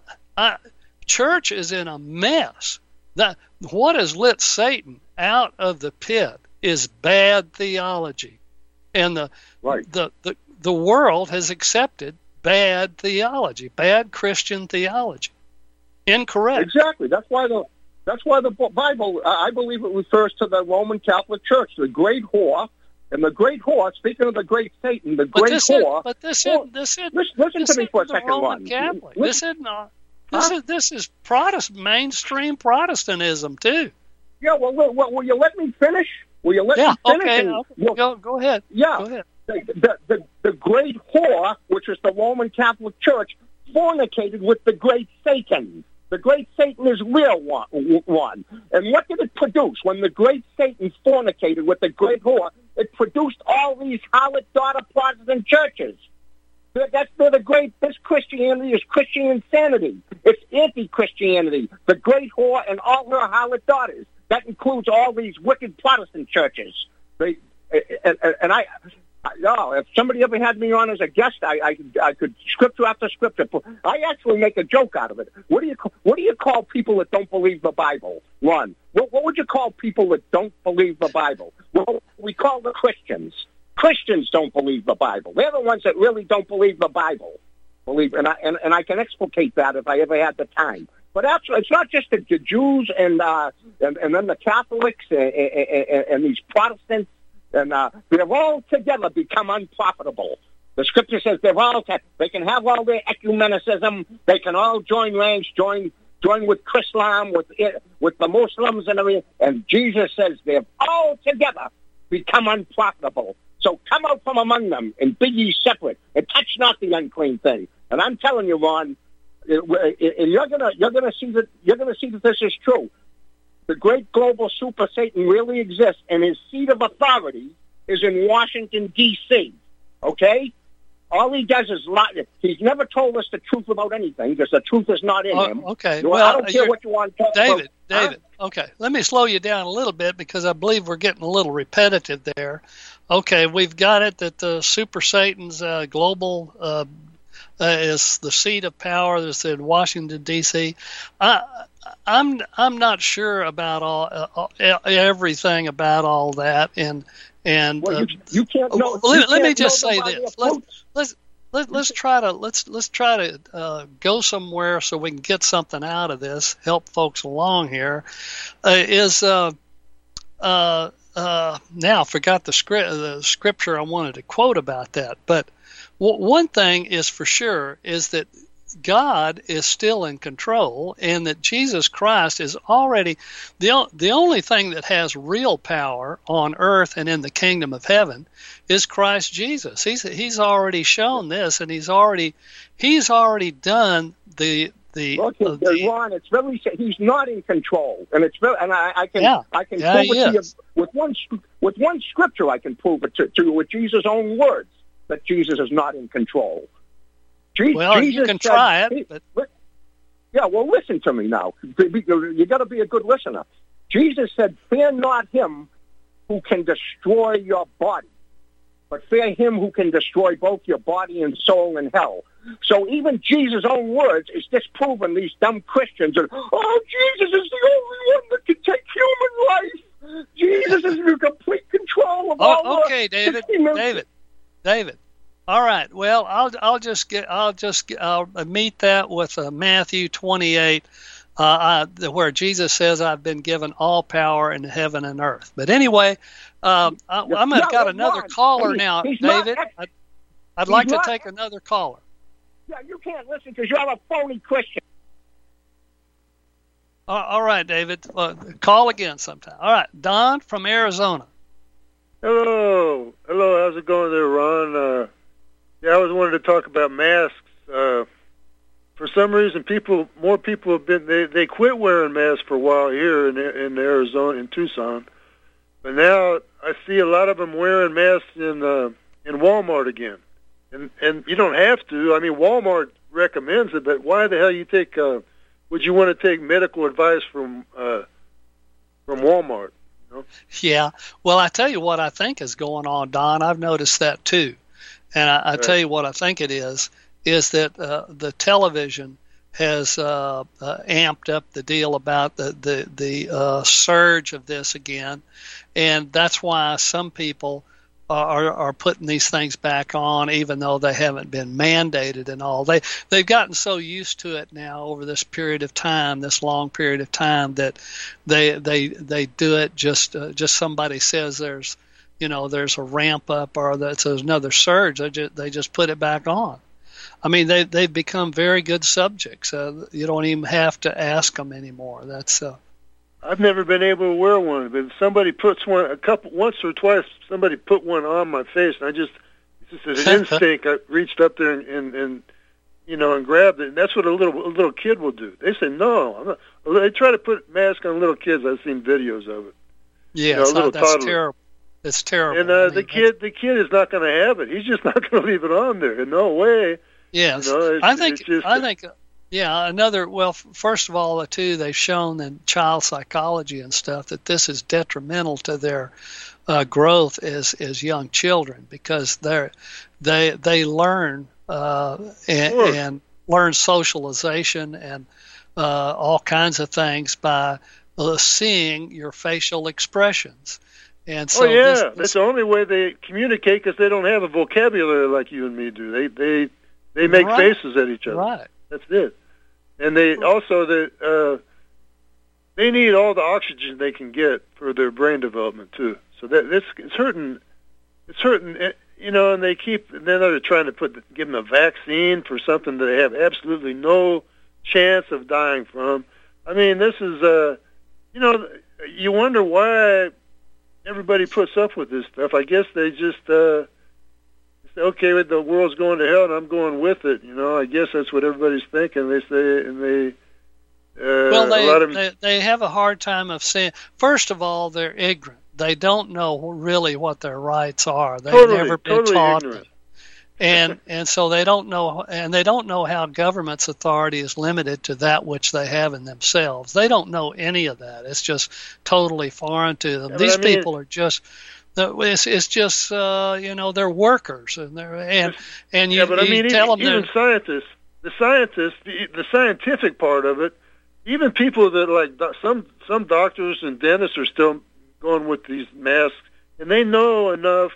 Speaker 1: I, church is in a mess. That what has lit Satan out of the pit is bad theology, and the
Speaker 11: right.
Speaker 1: the, the the world has accepted bad theology, bad Christian theology. Incorrect.
Speaker 11: Exactly. That's why the That's why the Bible, I believe it refers to the Roman Catholic Church, the great whore, and the great whore, speaking of the great Satan, the
Speaker 1: but
Speaker 11: great
Speaker 1: this
Speaker 11: whore.
Speaker 1: Is, but this isn't, this isn't,
Speaker 11: listen, listen
Speaker 1: this
Speaker 11: to me for a
Speaker 1: the
Speaker 11: second,
Speaker 1: Roman
Speaker 11: Ron.
Speaker 1: Catholic.
Speaker 11: Listen,
Speaker 1: this isn't, uh, this
Speaker 11: huh?
Speaker 1: is, this is Protestant, mainstream Protestantism too.
Speaker 11: Yeah, well, will, will, will you let me finish? Will you let
Speaker 1: yeah,
Speaker 11: me finish?
Speaker 1: okay,
Speaker 11: and,
Speaker 1: okay.
Speaker 11: Well,
Speaker 1: go, go ahead.
Speaker 11: Yeah,
Speaker 1: go ahead.
Speaker 11: The, the, the, the great whore, which is the Roman Catholic Church, fornicated with the great Satan. The great Satan is real one, one. And what did it produce? When the great Satan fornicated with the great whore, it produced all these harlot daughter Protestant churches. That's they're the great, this Christianity is Christian insanity. It's anti-Christianity. The great whore and all her harlot daughters. That includes all these wicked Protestant churches. They, and, and I... No, if somebody ever had me on as a guest, I, I, I could scripture after scripture. I actually make a joke out of it. What do you what do you call people that don't believe the Bible? Ron, what, what would you call people that don't believe the Bible? Well, we call them Christians. Christians don't believe the Bible. They're the ones that really don't believe the Bible. Believe, and I and, and I can explicate that if I ever had the time. But actually, it's not just the, the Jews and, uh, and and then the Catholics and, and, and these Protestants. And uh, they've all together become unprofitable. The scripture says they've all te- they can have all their ecumenicism. They can all join ranks, join join with Islam, with with the Muslims and everything. And Jesus says they've all together become unprofitable. So come out from among them and be ye separate and touch not the unclean thing. And I'm telling you, Ron, it, it, you're gonna you're gonna see that you're gonna see that this is true. The great global super Satan really exists, and his seat of authority is in Washington, D C, okay? All he does is lie. He's never told us the truth about anything because the truth is not in
Speaker 1: oh,
Speaker 11: him.
Speaker 1: Okay,
Speaker 11: well,
Speaker 1: well,
Speaker 11: I don't care what you want to talk
Speaker 1: David,
Speaker 11: about.
Speaker 1: David, huh? Okay, let me slow you down a little bit because I believe we're getting a little repetitive there. Okay, we've got it that the super Satan's uh, global uh, uh, is the seat of power that's in Washington, D C. I, I'm I'm not sure about all uh, everything about all that, and and
Speaker 11: well,
Speaker 1: uh,
Speaker 11: you, you can't know.
Speaker 1: Let,
Speaker 11: you
Speaker 1: let
Speaker 11: can't
Speaker 1: me just
Speaker 11: know
Speaker 1: say this. Let's let's let, let's try to let's let's try to uh, go somewhere so we can get something out of this. Help folks along here. Uh, is uh, uh, uh, now I forgot the script the scripture I wanted to quote about that, but w- one thing is for sure is that God is still in control, and that Jesus Christ is already the the only thing that has real power on earth and in the kingdom of heaven is Christ Jesus. He's he's already shown this, and he's already he's already done the the.
Speaker 11: Okay,
Speaker 1: uh, the
Speaker 11: Ron, it's very he's not in control, and it's very, and I, I can
Speaker 1: yeah,
Speaker 11: I can
Speaker 1: yeah,
Speaker 11: prove it to you
Speaker 1: is.
Speaker 11: with one with one scripture. I can prove it to, to you with Jesus' own words that Jesus is not in control. Jesus,
Speaker 1: well, you can
Speaker 11: said,
Speaker 1: try it. But...
Speaker 11: Yeah, well, listen to me now. You got to be a good listener. Jesus said, fear not him who can destroy your body, but fear him who can destroy both your body and soul in hell. So even Jesus' own words is disproving these dumb Christians. And, oh, Jesus is the only one that can take human life. Jesus is in complete control of
Speaker 1: oh,
Speaker 11: all.
Speaker 1: Okay, David. David. David. All right. Well, I'll I'll just get I'll just get, I'll meet that with uh, Matthew twenty-eight, uh, I, where Jesus says, "I've been given all power in heaven and earth." But anyway, um, I, I'm
Speaker 11: no,
Speaker 1: got another
Speaker 11: not.
Speaker 1: caller
Speaker 11: He,
Speaker 1: now,
Speaker 11: David.
Speaker 1: not, I'd, I'd like
Speaker 11: not,
Speaker 1: to take another caller.
Speaker 11: Yeah, you can't listen because you're a phony Christian.
Speaker 1: Uh, all right, David. Uh, call again sometime. All right, Don from Arizona.
Speaker 12: Hello. Hello, how's it going there, Ron? Uh, yeah, I was wanted to talk about masks. Uh, for some reason, people, more people have been, they, they quit wearing masks for a while here in, in Arizona, in Tucson. But now I see a lot of them wearing masks in uh, in Walmart again. And and you don't have to. I mean, Walmart recommends it, but why the hell you take, uh, would you want to take medical advice from uh, from Walmart? You know?
Speaker 1: Yeah. Well, I tell you what I think is going on, Don. I've noticed that too. And I, I
Speaker 12: Right.
Speaker 1: tell you what I think it is, is that uh, the television has uh, uh, amped up the deal about the, the, the uh, surge of this again. And that's why some people are, are putting these things back on, even though they haven't been mandated and all. They, they've gotten so used to it now over this period of time, this long period of time, that they they, they do it just uh, just somebody says there's, you know, there's a ramp up or that's another surge, they just, they just put it back on. I mean, they, they've become very good subjects. Uh, you don't even have to ask them anymore. That's uh,
Speaker 12: I've never been able to wear one, but somebody puts one, a couple, once or twice, somebody put one on my face, and I just, it's just an instinct. I reached up there and, and, and, you know, and grabbed it. And that's what a little a little kid will do. They say, no. I'm not. They try to put masks on little kids. I've seen videos of it.
Speaker 1: yes,
Speaker 12: you know, a little
Speaker 1: that's
Speaker 12: toddler.
Speaker 1: terrible. It's terrible.
Speaker 12: And uh,
Speaker 1: I mean,
Speaker 12: the kid, the kid is not going to have it. He's just not going to leave it on there. No way.
Speaker 1: Yes,
Speaker 12: You know, it's-
Speaker 1: I think
Speaker 12: it's just-
Speaker 1: I think yeah. Another well, f- first of all, uh, too, they've shown in child psychology and stuff that this is detrimental to their uh, growth as as young children because they're they they learn uh, and,
Speaker 12: Sure.
Speaker 1: and learn socialization and uh, all kinds of things by uh, seeing your facial expressions. And so
Speaker 12: oh yeah,
Speaker 1: this,
Speaker 12: that's
Speaker 1: this,
Speaker 12: the only way they communicate because they don't have a vocabulary like you and me do. They they they make
Speaker 1: Right.
Speaker 12: faces at each other.
Speaker 1: right.
Speaker 12: That's it. And they also the uh, they need all the oxygen they can get for their brain development too. So that it's, it's hurting. It's hurting. eh, You know, and they keep. Then they're trying to put give them a vaccine for something that they have absolutely no chance of dying from. I mean, this is uh, you know, you wonder why everybody puts up with this stuff. I guess they just uh, say, okay, the world's going to hell, and I'm going with it. You know, I guess that's what everybody's thinking. They say, and they. Uh,
Speaker 1: Well,
Speaker 12: a lot of
Speaker 1: they, they they have a hard time of saying. First of all, they're ignorant. They don't know really what their rights are. They've
Speaker 12: Totally,
Speaker 1: never been
Speaker 12: totally
Speaker 1: taught
Speaker 12: ignorant.
Speaker 1: them, and and so they don't know, and they don't know how government's authority is limited to that which they have in themselves. They don't know any of that. It's just totally foreign to them.
Speaker 12: Yeah, but
Speaker 1: These
Speaker 12: I mean-
Speaker 1: people are just. It's it's just uh, you know they're workers and they're and and you,
Speaker 12: yeah, but I
Speaker 1: you
Speaker 12: mean,
Speaker 1: tell
Speaker 12: even,
Speaker 1: them
Speaker 12: even scientists, the scientists, the, the scientific part of it, even people that like doc- some some doctors and dentists are still going with these masks, and they know enough.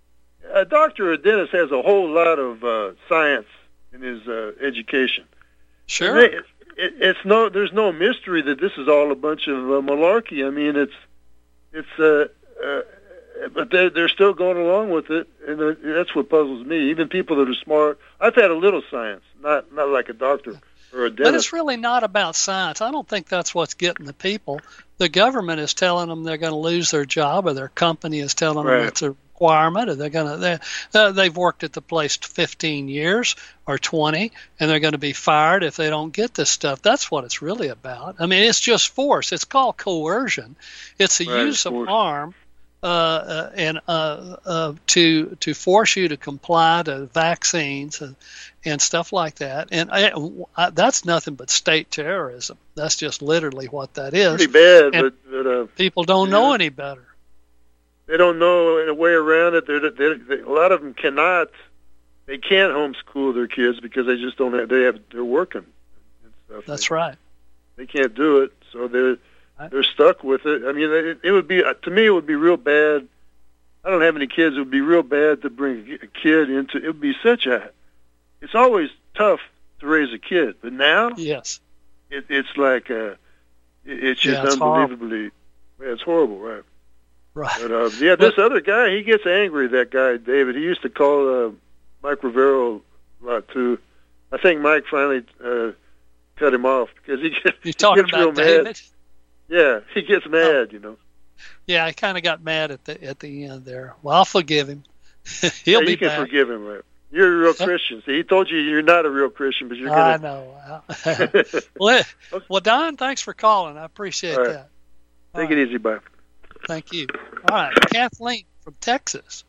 Speaker 12: A doctor or a dentist has a whole lot of uh, science in his uh, education.
Speaker 1: sure.
Speaker 12: They, it, it's no, there's no mystery that this is all a bunch of uh, malarkey. I mean, it's it's uh, uh, but they're they're still going along with it, and uh, that's what puzzles me. Even people that are smart. I've had a little science, not not like a doctor or a
Speaker 1: But
Speaker 12: dentist.
Speaker 1: it's really not about science. I don't think that's what's getting the people. The government is telling them they're going to lose their job, or their company is telling
Speaker 12: Right.
Speaker 1: them it's a requirement, or they're going to. They, uh, they've worked at the place fifteen years or twenty, and they're going to be fired if they don't get this stuff. That's what it's really about. I mean, it's just force. It's called coercion. It's the
Speaker 12: Right,
Speaker 1: use of
Speaker 12: force.
Speaker 1: harm uh, uh, and uh, uh, to to force you to comply to vaccines and, and stuff like that. And I, I, that's nothing but state terrorism. That's just literally what that is.
Speaker 12: Pretty bad,
Speaker 1: and
Speaker 12: but, but uh,
Speaker 1: people don't
Speaker 12: yeah.
Speaker 1: know any better.
Speaker 12: They don't know in a way around it. They're, they're, they, a lot of them cannot. They can't homeschool their kids because they just don't have. They have. They're working. And stuff.
Speaker 1: That's
Speaker 12: they,
Speaker 1: right.
Speaker 12: They can't do it, so they're they're stuck with it. I mean, it, it would be to me. It would be real bad. I don't have any kids. It would be real bad to bring a kid into. It would be such a. It's always tough to raise a kid, but now,
Speaker 1: yes,
Speaker 12: it, it's like a. It, it's just
Speaker 1: yeah, it's
Speaker 12: unbelievably. Yeah, it's horrible, right?
Speaker 1: Right.
Speaker 12: But uh, yeah, this other guy, he gets angry. That guy, David. He used to call uh, Mike Rivero a lot too. I think Mike finally uh, cut him off because he gets,
Speaker 1: You're talking
Speaker 12: he gets
Speaker 1: about
Speaker 12: real
Speaker 1: David?
Speaker 12: mad. Yeah, he gets mad, oh. you know.
Speaker 1: Yeah, I kind of got mad at the at the end there. Well, I'll forgive him. He'll
Speaker 12: yeah,
Speaker 1: be
Speaker 12: you can
Speaker 1: back.
Speaker 12: forgive him, right? You're a real Christian. See, he told you you're not a real Christian, but you're gonna.
Speaker 1: I know. well, well, Don, thanks for calling. I appreciate
Speaker 12: All right.
Speaker 1: that.
Speaker 12: Take
Speaker 1: All
Speaker 12: it
Speaker 1: right.
Speaker 12: easy, bye.
Speaker 1: Thank you. All right, Kathleen from Texas.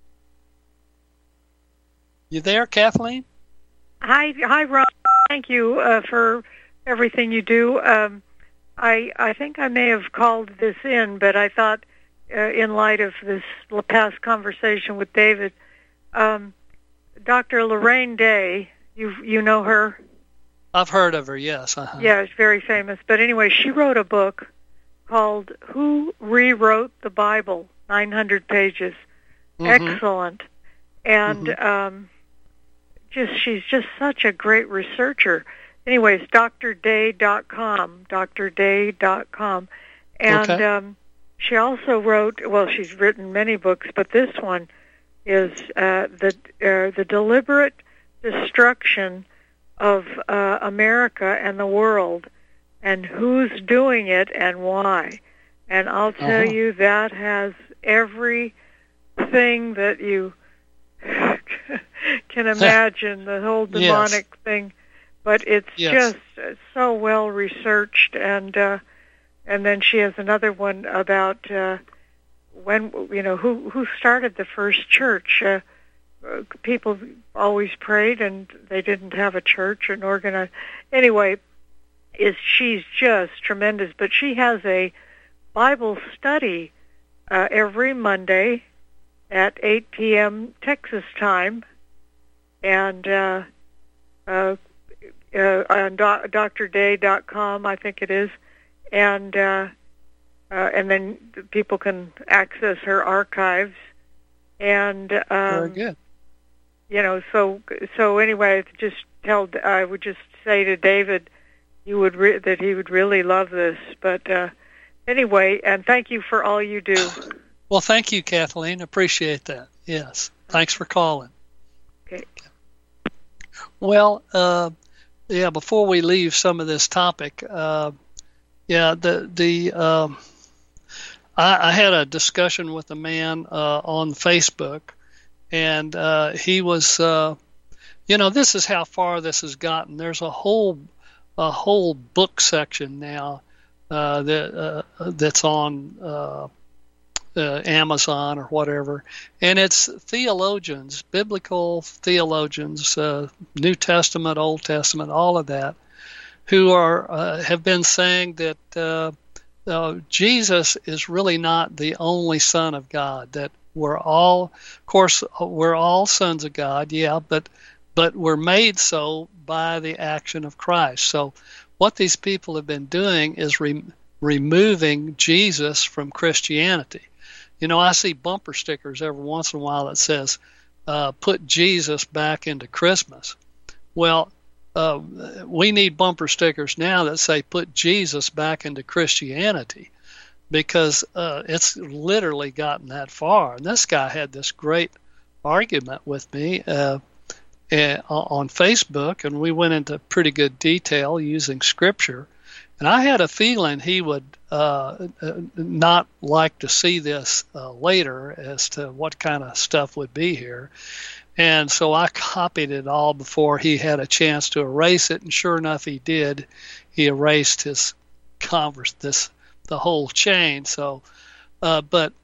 Speaker 1: You there, Kathleen?
Speaker 13: Hi, hi, Ron. Thank you uh, for everything you do. Um, I I think I may have called this in, but I thought, uh, in light of this past conversation with David, um, Doctor Lorraine Day, you you know her?
Speaker 1: I've heard of her. Yes. Uh-huh.
Speaker 13: Yeah, she's very famous. But anyway, she wrote a book called "Who Rewrote the Bible?" nine hundred pages. Mm-hmm. Excellent. And mm-hmm. um, just she's just such a great researcher. Anyways, D R day dot com, D R day dot com. And
Speaker 1: okay.
Speaker 13: um, she also wrote, well, she's written many books, but this one is uh, the uh, the deliberate destruction of uh, America and the world, and who's doing it and why. And I'll tell uh-huh. you, that has everything that you can imagine, the whole demonic
Speaker 1: yes.
Speaker 13: thing. But it's
Speaker 1: yes.
Speaker 13: just so well researched, and uh, and then she has another one about uh, when you know who who started the first church. Uh, uh, people always prayed, and they didn't have a church and organized. Anyway, is she's just tremendous. But she has a Bible study uh, every Monday at eight p.m. Texas time, and uh, uh, uh, on D R day dot com, I think it is, and uh, uh, and then people can access her archives. And um,
Speaker 1: very good.
Speaker 13: You know, so so anyway, just tell I would just say to David, you would re- that he would really love this. But uh, anyway, and thank you for all you do.
Speaker 1: Well, thank you, Kathleen. Appreciate that. Yes, thanks for calling.
Speaker 13: Okay.
Speaker 1: Well, uh, yeah. Before we leave some of this topic, uh, yeah, the the um, I, I had a discussion with a man uh, on Facebook, and uh, he was, uh, you know, this is how far this has gotten. There's a whole a whole book section now uh, that uh, that's on. Uh, Uh, Amazon or whatever, and it's theologians, biblical theologians, uh, New Testament, Old Testament, all of that, who are uh, have been saying that uh, uh, Jesus is really not the only Son of God. That we're all, of course, we're all sons of God, yeah, but but we're made so by the action of Christ. So what these people have been doing is re- removing Jesus from Christianity. You know, I see bumper stickers every once in a while that says, uh, put Jesus back into Christmas. Well, uh, we need bumper stickers now that say, put Jesus back into Christianity, because uh, it's literally gotten that far. And this guy had this great argument with me uh, uh, on Facebook, and we went into pretty good detail using Scripture. And I had a feeling he would uh, not like to see this uh, later as to what kind of stuff would be here. And so I copied it all before he had a chance to erase it. And sure enough, he did. He erased his converse, this the whole chain. So, uh, but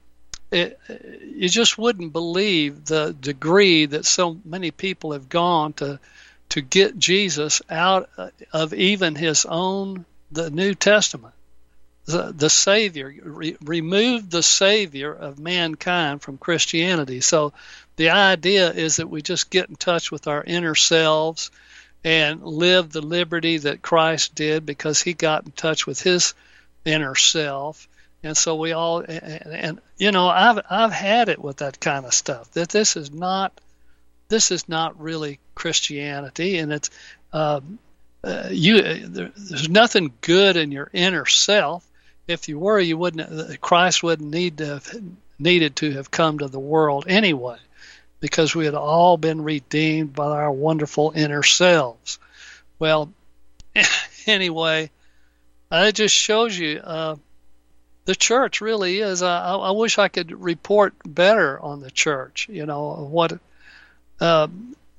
Speaker 1: it, you just wouldn't believe the degree that so many people have gone to to get Jesus out of even his own, the New Testament. The, the Savior, re, remove the Savior of mankind from Christianity. So the idea is that we just get in touch with our inner selves and live the liberty that Christ did because he got in touch with his inner self. And so we all, and, and you know, I've I've had it with that kind of stuff. That this is not, this is not really Christianity, and it's uh, uh, you. There, there's nothing good in your inner self. If you were, you wouldn't. Christ wouldn't need to have, needed to have come to the world anyway, because we had all been redeemed by our wonderful inner selves. Well, anyway, it just shows you uh, the church really is. I, I wish I could report better on the church. You know what, uh,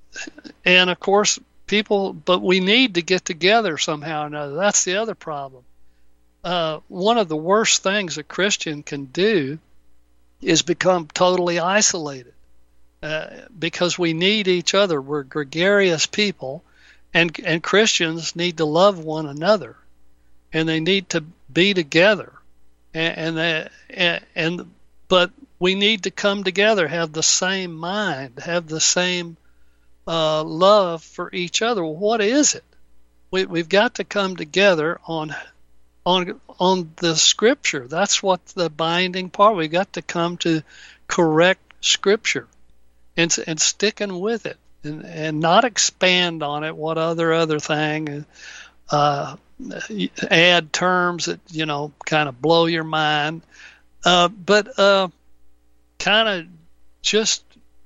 Speaker 1: and of course, people. But we need to get together somehow or another. That's the other problem. Uh, one of the worst things a Christian can do is become totally isolated, uh, because we need each other. We're gregarious people, and and Christians need to love one another, and they need to be together, and and, they, and, and but we need to come together, have the same mind, have the same uh, love for each other. What is it? We we've got to come together on. On, on the Scripture. That's what the binding part. We got to come to correct Scripture and and sticking with it, and, and not expand on it. What other other thing? Uh, add terms that you know kind of blow your mind, uh, but uh, kind of just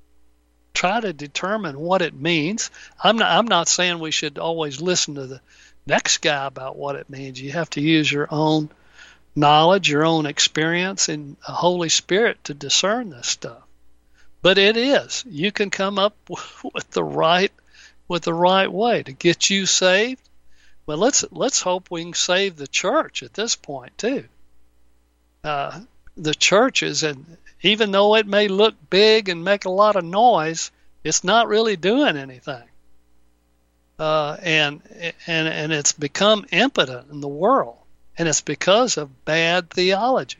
Speaker 1: try to determine what it means. I'm not. I'm not saying we should always listen to the next guy about what it means. You have to use your own knowledge, your own experience, and the Holy Spirit to discern this stuff. But it is. You can come up with the right, with the right way to get you saved. Well, let's let's hope we can save the church at this point too. Uh, the church is, and even though it may look big and make a lot of noise, it's not really doing anything. Uh, and and and it's become impotent in the world, and it's because of bad theology.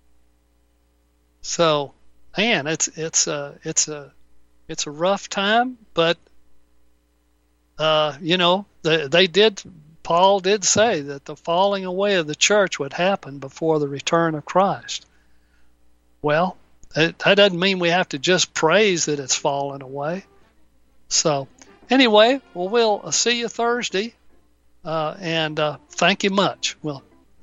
Speaker 1: So, man, it's it's a it's a it's a rough time, but uh, you know they, they did. Paul did say that the falling away of the church would happen before the return of Christ. Well, that, that doesn't mean we have to just praise that it's fallen away. So. Anyway, well, we'll see you Thursday, uh, and uh, thank you much. Well.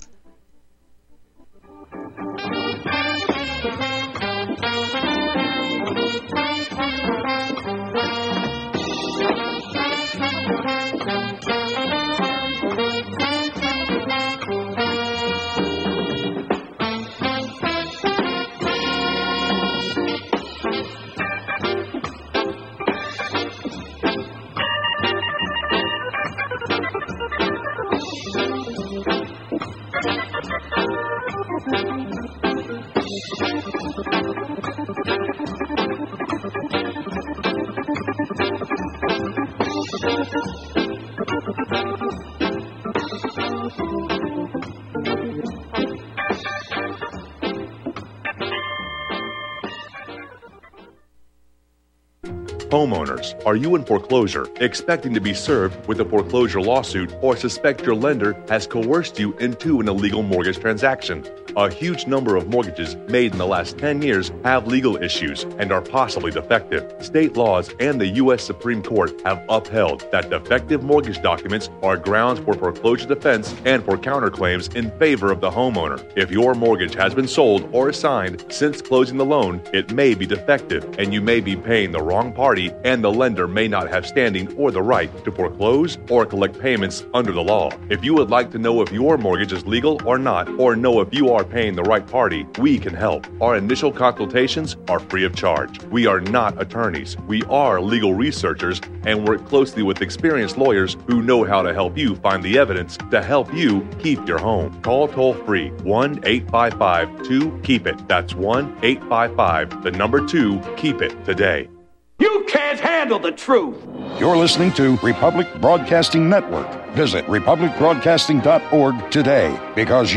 Speaker 2: Homeowners, are you in foreclosure, expecting to be served with a foreclosure lawsuit, or suspect your lender has coerced you into an illegal mortgage transaction? A huge number of mortgages made in the last ten years have legal issues and are possibly defective. State laws and the U S Supreme Court have upheld that defective mortgage documents are grounds for foreclosure defense and for counterclaims in favor of the homeowner. If your mortgage has been sold or assigned since closing the loan, it may be defective and you may be paying the wrong party, and the lender may not have standing or the right to foreclose or collect payments under the law. If you would like to know if your mortgage is legal or not, or know if you are are paying the right party, we can help. Our initial consultations are free of charge. We are not attorneys. We are legal researchers and work closely with experienced lawyers who know how to help you find the evidence to help you keep your home. Call toll-free one eight five five two keep it. That's one eight five five, the number two, keep it today.
Speaker 14: You can't handle the truth.
Speaker 5: You're listening to Republic Broadcasting Network. Visit republic broadcasting dot org today because